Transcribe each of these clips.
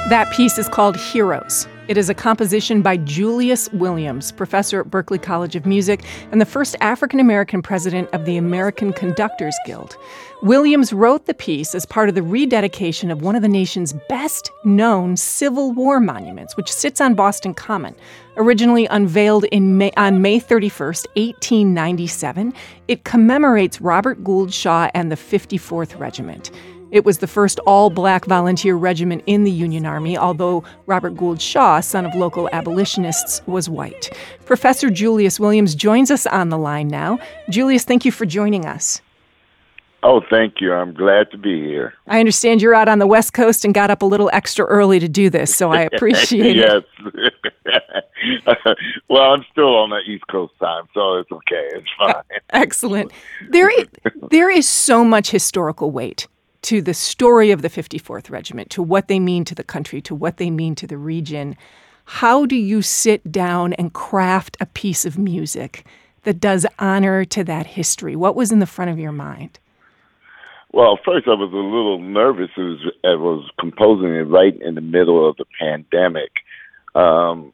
That piece is called Heroes. It is a composition by Julius Williams, professor at Berklee College of Music and the first African-American president of the American Conductors Guild. Williams wrote the piece as part of the rededication of one of the nation's best-known Civil War monuments, which sits on Boston Common. Originally unveiled on May 31st, 1897, it commemorates Robert Gould Shaw and the 54th Regiment. It was the first all-black volunteer regiment in the Union Army, although Robert Gould Shaw, son of local abolitionists, was white. Professor Julius Williams joins us on the line now. Julius, thank you for joining us. Oh, thank you. I'm glad to be here. I understand you're out on the West Coast and got up a little extra early to do this, so I appreciate it. Yes. Well, I'm still on the East Coast time, so it's okay. It's fine. Excellent. There is so much historical weight to the story of the 54th Regiment, to what they mean to the country, to what they mean to the region. How do you sit down and craft a piece of music that does honor to that history? What was in the front of your mind? Well, first I was a little nervous. I was composing it right in the middle of the pandemic. And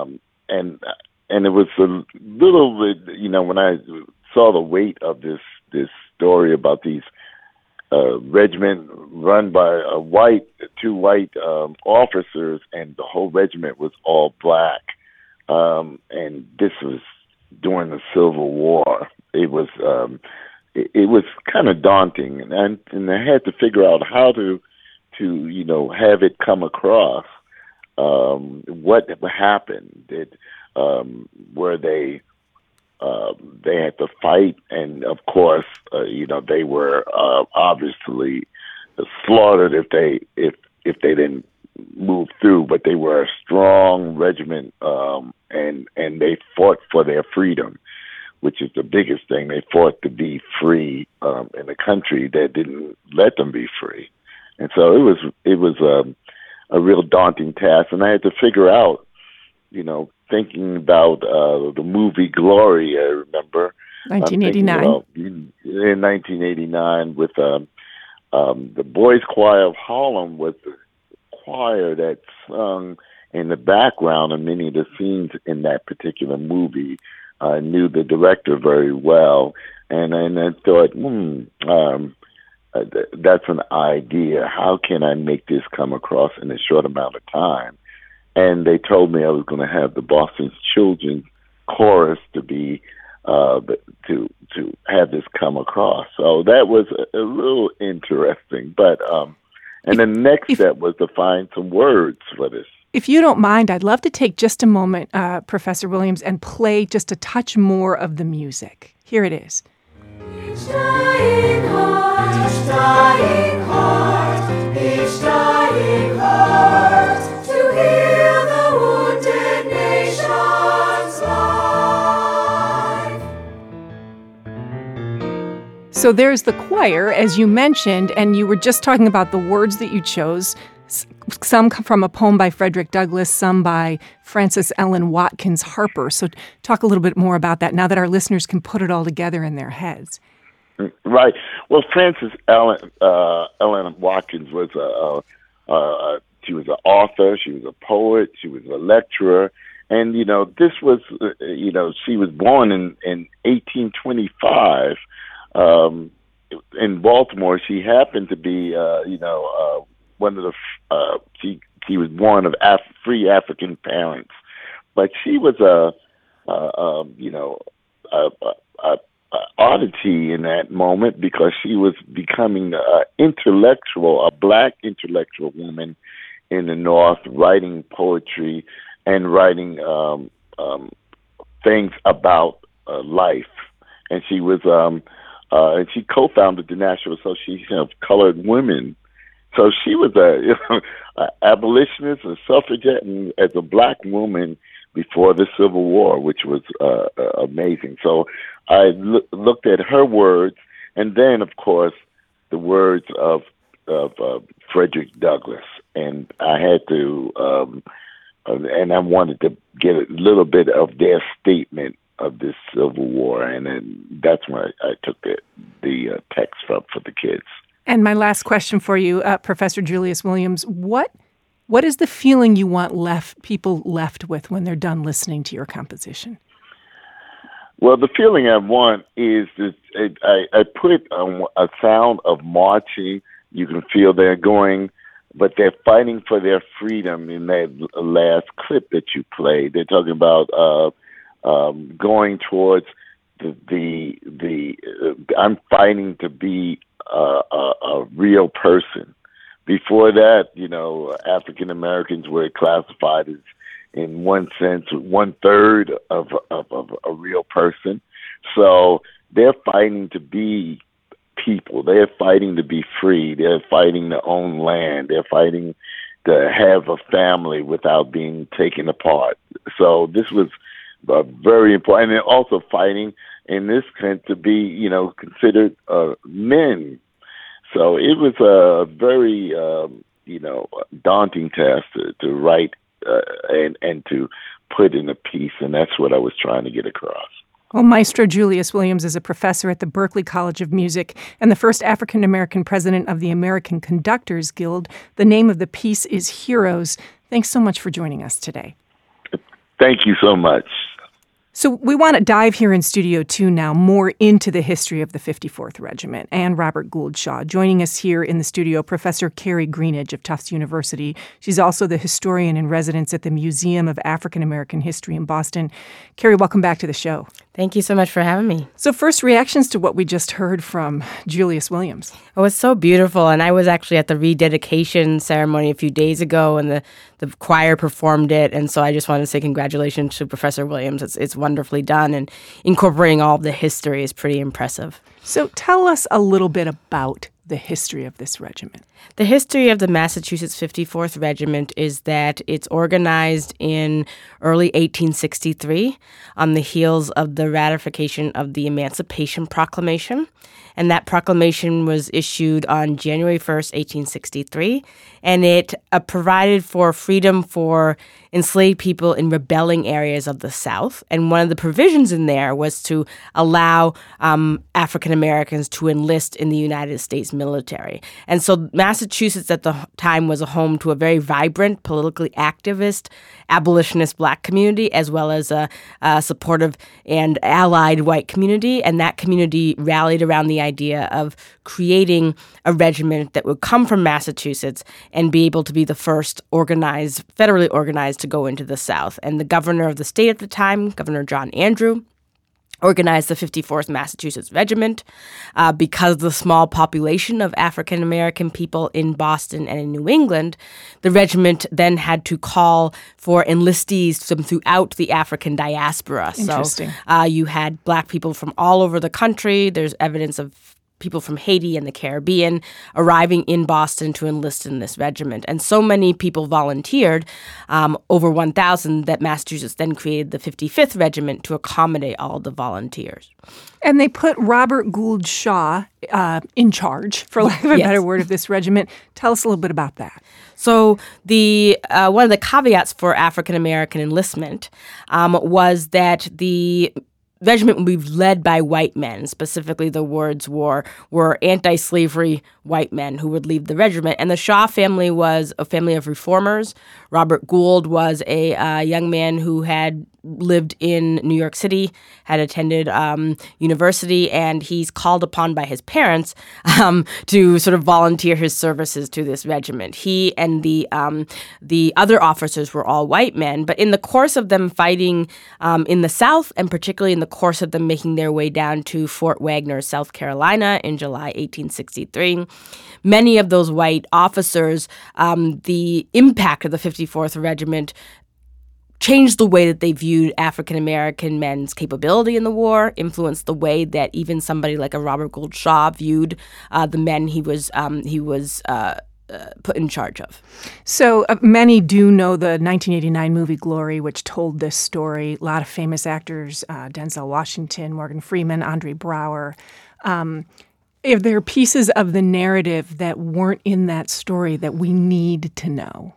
it was a little bit, when I saw the weight of this story about these regiment run by two white officers, and the whole regiment was all black. And this was during the Civil War. It was kind of daunting, and I had to figure out how to have it come across. What happened? Were they had to fight, and of course, they were obviously slaughtered if they didn't move through. But they were a strong regiment, and they fought for their freedom, which is the biggest thing. They fought to be free in a country that didn't let them be free, and so it was a real daunting task, and I had to figure out, thinking about the movie Glory, I remember. 1989. In 1989, with the Boys Choir of Harlem was the choir that sung in the background of many of the scenes in that particular movie. I knew the director very well, and I thought, that's an idea. How can I make this come across in a short amount of time? And they told me I was going to have the Boston Children's Chorus to be to have this come across. So that was a little interesting. But and the next step was to find some words for this. If you don't mind, I'd love to take just a moment, Professor Williams, and play just a touch more of the music. Here it is. Each dying heart, each dying heart, each dying heart, to heal the wounded nation's life. So there's the choir, as you mentioned, and you were just talking about the words that you chose. Some come from a poem by Frederick Douglass, some by Frances Ellen Watkins Harper. So talk a little bit more about that now that our listeners can put it all together in their heads. Right. Well, Frances Ellen Watkins was she was an author, she was a poet, she was a lecturer, and this was she was born in 1825 in Baltimore. She happened to be one of the she was born of free African parents, but she was a oddity in that moment because she was becoming a black intellectual woman in the North, writing poetry and writing things about life. And she was and she co-founded the National Association of Colored Women. So she was a abolitionist, a suffragette, and as a black woman before the Civil War, which was amazing. So I looked at her words, and then, of course, the words of Frederick Douglass, and I had to, and I wanted to get a little bit of their statement of this Civil War, and then that's when I took the text from for the kids. And my last question for you, Professor Julius Williams, what What is the feeling you want people left with when they're done listening to your composition? Well, the feeling I want is that I put a sound of marching. You can feel they're going, but they're fighting for their freedom in that last clip that you played. They're talking about going towards I'm fighting to be a real person. Before that, African Americans were classified as, in one sense, 1/3 of a real person. So they're fighting to be people. They're fighting to be free. They're fighting to own land. They're fighting to have a family without being taken apart. So this was very important. And they're also fighting, in this sense, to be, considered men. So it was a very, daunting task to write and to put in a piece, and that's what I was trying to get across. Well, Maestro Julius Williams is a professor at the Berklee College of Music and the first African-American president of the American Conductors Guild. The name of the piece is Heroes. Thanks so much for joining us today. Thank you so much. So we want to dive here in Studio 2 now more into the history of the 54th Regiment and Robert Gould Shaw. Joining us here in the studio, Professor Carrie Greenidge of Tufts University. She's also the historian in residence at the Museum of African American History in Boston. Carrie, welcome back to the show. Thank you so much for having me. So first, reactions to what we just heard from Julius Williams. Oh, it's so beautiful. And I was actually at the rededication ceremony a few days ago, and the choir performed it. And so I just wanted to say congratulations to Professor Williams. It's wonderfully done, and incorporating all of the history is pretty impressive. So tell us a little bit about the history of this regiment. The history of the Massachusetts 54th Regiment is that it's organized in early 1863 on the heels of the ratification of the Emancipation Proclamation. And that proclamation was issued on January 1st, 1863, and it provided for freedom for enslaved people in rebelling areas of the South. And one of the provisions in there was to allow African Americans to enlist in the United States military. And so Massachusetts at the time was a home to a very vibrant, politically activist, abolitionist black community, as well as a supportive and allied white community. And that community rallied around the idea of creating a regiment that would come from Massachusetts and be able to be the first federally organized to go into the South. And the governor of the state at the time, Governor John Andrew, organized the 54th Massachusetts Regiment. Because of the small population of African-American people in Boston and in New England, the regiment then had to call for enlistees from throughout the African diaspora. Interesting. So you had black people from all over the country. There's evidence of people from Haiti and the Caribbean arriving in Boston to enlist in this regiment. And so many people volunteered, over 1,000, that Massachusetts then created the 55th Regiment to accommodate all the volunteers. And they put Robert Gould Shaw in charge, for lack of a better word, of this regiment. Tell us a little bit about that. So the one of the caveats for African American enlistment was that the regiment would be led by white men. Specifically, the words were anti-slavery white men who would lead the regiment. And the Shaw family was a family of reformers. Robert Gould was a young man who had lived in New York City, had attended university, and he's called upon by his parents to sort of volunteer his services to this regiment. He and the other officers were all white men, but in the course of them fighting in the South, and particularly in the course of them making their way down to Fort Wagner, South Carolina in July 1863, many of those white officers, the impact of the 54th Regiment changed the way that they viewed African-American men's capability in the war, influenced the way that even somebody like a Robert Gould Shaw viewed the men he was put in charge of. So many do know the 1989 movie Glory, which told this story. A lot of famous actors, Denzel Washington, Morgan Freeman, Andre Braugher. If there are pieces of the narrative that weren't in that story that we need to know?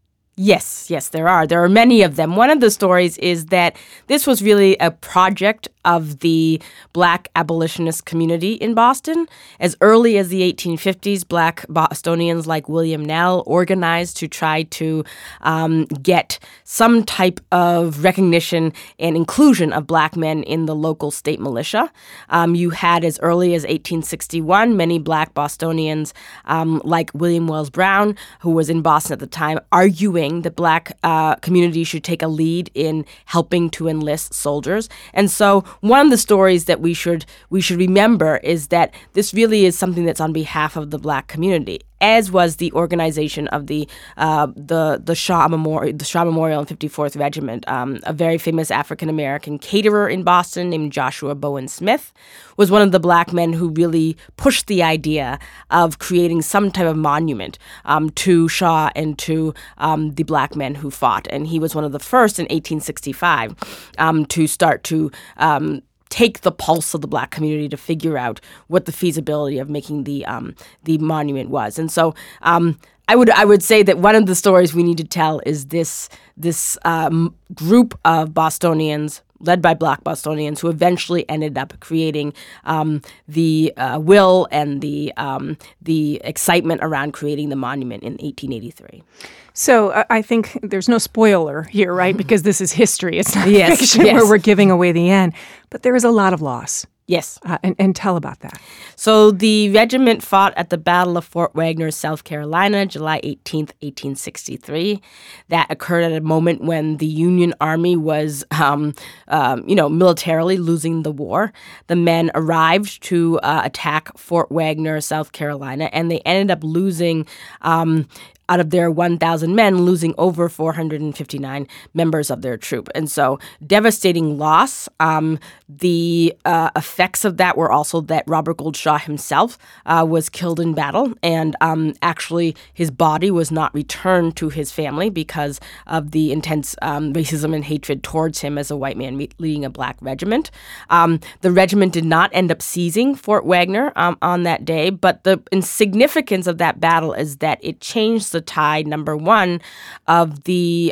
Yes, there are. There are many of them. One of the stories is that this was really a project of the Black abolitionist community in Boston. As early as the 1850s, Black Bostonians like William Nell organized to try to get some type of recognition and inclusion of Black men in the local state militia. You had, as early as 1861, many Black Bostonians like William Wells Brown, who was in Boston at the time, arguing that Black community should take a lead in helping to enlist soldiers. And so one of the stories that we should remember is that this really is something that's on behalf of the Black community, as was the organization of the Shaw Memorial and 54th Regiment. A very famous African-American caterer in Boston named Joshua Bowen Smith was one of the Black men who really pushed the idea of creating some type of monument to Shaw and to the Black men who fought. And he was one of the first in 1865 to start to take the pulse of the Black community to figure out what the feasibility of making the monument was. And so I would say that one of the stories we need to tell is this group of Bostonians, led by Black Bostonians, who eventually ended up creating the will and the excitement around creating the monument in 1883. So I think there's no spoiler here, right? Because this is history. It's not fiction where we're giving away the end. But there is a lot of loss. Yes. And tell about that. So the regiment fought at the Battle of Fort Wagner, South Carolina, July 18th, 1863. That occurred at a moment when the Union Army was, militarily losing the war. The men arrived to attack Fort Wagner, South Carolina, and they ended up losing out of their 1,000 men, losing over 459 members of their troop. And so devastating loss. The effects of that were also that Robert Gould Shaw himself was killed in battle. And actually, his body was not returned to his family because of the intense racism and hatred towards him as a white man leading a Black regiment. The regiment did not end up seizing Fort Wagner on that day, but the significance of that battle is that it changed the tide, number one, of the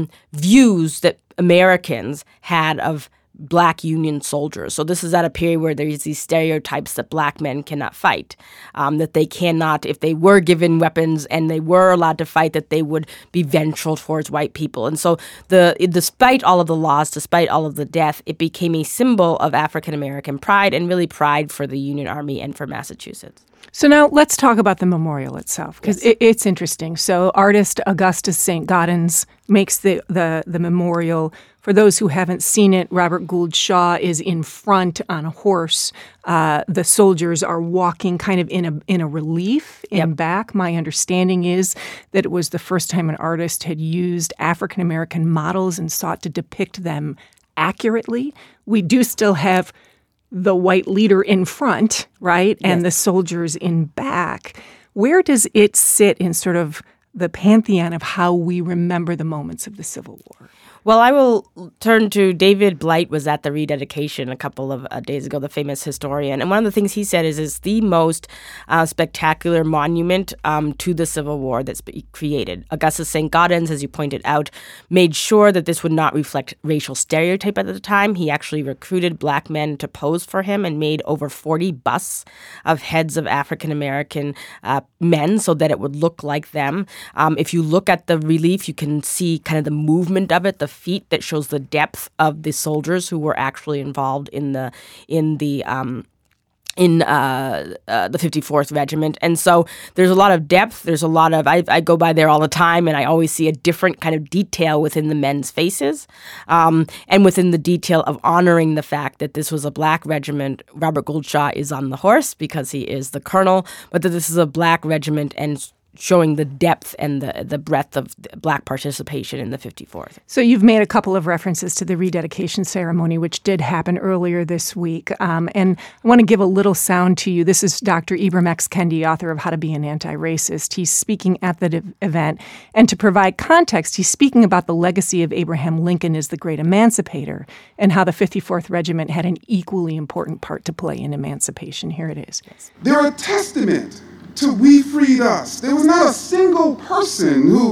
views that Americans had of Black Union soldiers. So this is at a period where there's these stereotypes that Black men cannot fight, that they cannot, if they were given weapons and they were allowed to fight, that they would be vengeful towards white people. And so despite all of the loss, despite all of the death, it became a symbol of African-American pride and really pride for the Union Army and for Massachusetts. So now let's talk about the memorial itself, because it's interesting. So artist Augustus St. Gaudens makes the memorial. For those who haven't seen it, Robert Gould Shaw is in front on a horse. The soldiers are walking kind of in a relief in back. My understanding is that it was the first time an artist had used African-American models and sought to depict them accurately. We do still have the white leader in front, right, and the soldiers in back. Where does it sit in sort of the pantheon of how we remember the moments of the Civil War? Well, I will turn to David Blight, was at the rededication a couple of days ago, the famous historian. And one of the things he said is it's the most spectacular monument to the Civil War that's been created. Augustus St. Gaudens, as you pointed out, made sure that this would not reflect racial stereotype at the time. He actually recruited Black men to pose for him and made over 40 busts of heads of African-American men so that it would look like them. If you look at the relief, you can see kind of the movement of it, the feet that shows the depth of the soldiers who were actually involved in the 54th Regiment. And so there's a lot of depth. There's a lot of, I go by there all the time, and I always see a different kind of detail within the men's faces, and within the detail of honoring the fact that this was a Black regiment. Robert Gould Shaw is on the horse because he is the colonel, but that this is a Black regiment and showing the depth and the breadth of Black participation in the 54th. So you've made a couple of references to the rededication ceremony, which did happen earlier this week. And I want to give a little sound to you. This is Dr. Ibram X. Kendi, author of How to Be an Anti-Racist. He's speaking at the event. And to provide context, he's speaking about the legacy of Abraham Lincoln as the great emancipator and how the 54th Regiment had an equally important part to play in emancipation. Here it is. They're a testament to We Freed Us. There was not a single person who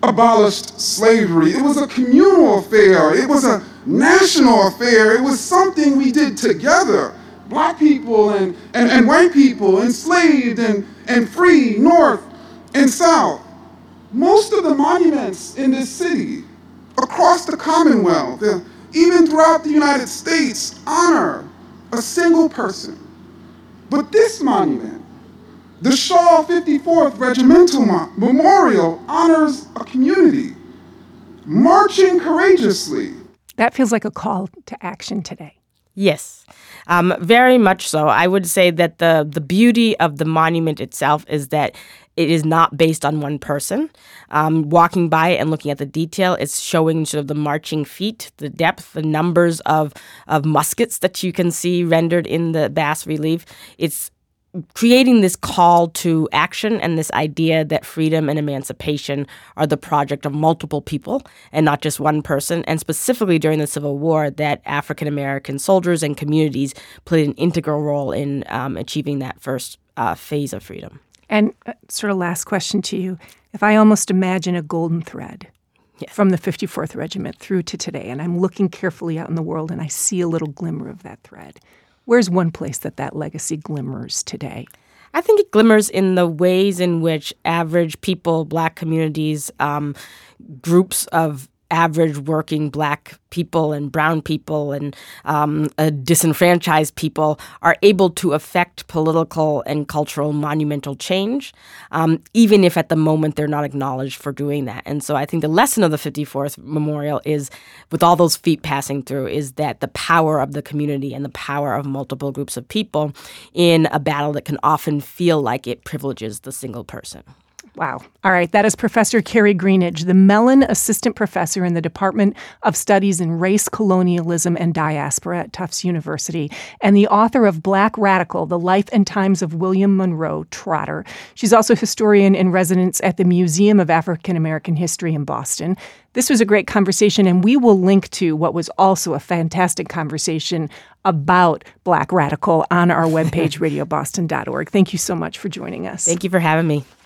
abolished slavery. It was a communal affair. It was a national affair. It was something we did together. Black people and white people, enslaved and free, North and South. Most of the monuments in this city, across the Commonwealth, even throughout the United States, honor a single person. But this monument, the Shaw 54th Regimental Memorial, honors a community marching courageously. That feels like a call to action today. Yes, very much so. I would say that the beauty of the monument itself is that it is not based on one person. Walking by and looking at the detail, it's showing sort of the marching feet, the depth, the numbers of muskets that you can see rendered in the bas relief. It's creating this call to action and this idea that freedom and emancipation are the project of multiple people and not just one person, and specifically during the Civil War, that African American soldiers and communities played an integral role in achieving that first phase of freedom. And sort of last question to you. If I almost imagine a golden thread from the 54th Regiment through to today, and I'm looking carefully out in the world and I see a little glimmer of that thread, where's one place that legacy glimmers today? I think it glimmers in the ways in which average people, Black communities, groups of average working Black people and brown people and disenfranchised people are able to affect political and cultural monumental change, even if at the moment they're not acknowledged for doing that. And so I think the lesson of the 54th Memorial is, with all those feet passing through, is that the power of the community and the power of multiple groups of people in a battle that can often feel like it privileges the single person. Wow. All right. That is Professor Carrie Greenidge, the Mellon Assistant Professor in the Department of Studies in Race, Colonialism, and Diaspora at Tufts University, and the author of Black Radical, The Life and Times of William Monroe Trotter. She's also historian in residence at the Museum of African American History in Boston. This was a great conversation, and we will link to what was also a fantastic conversation about Black Radical on our webpage, radioboston.org. Thank you so much for joining us. Thank you for having me.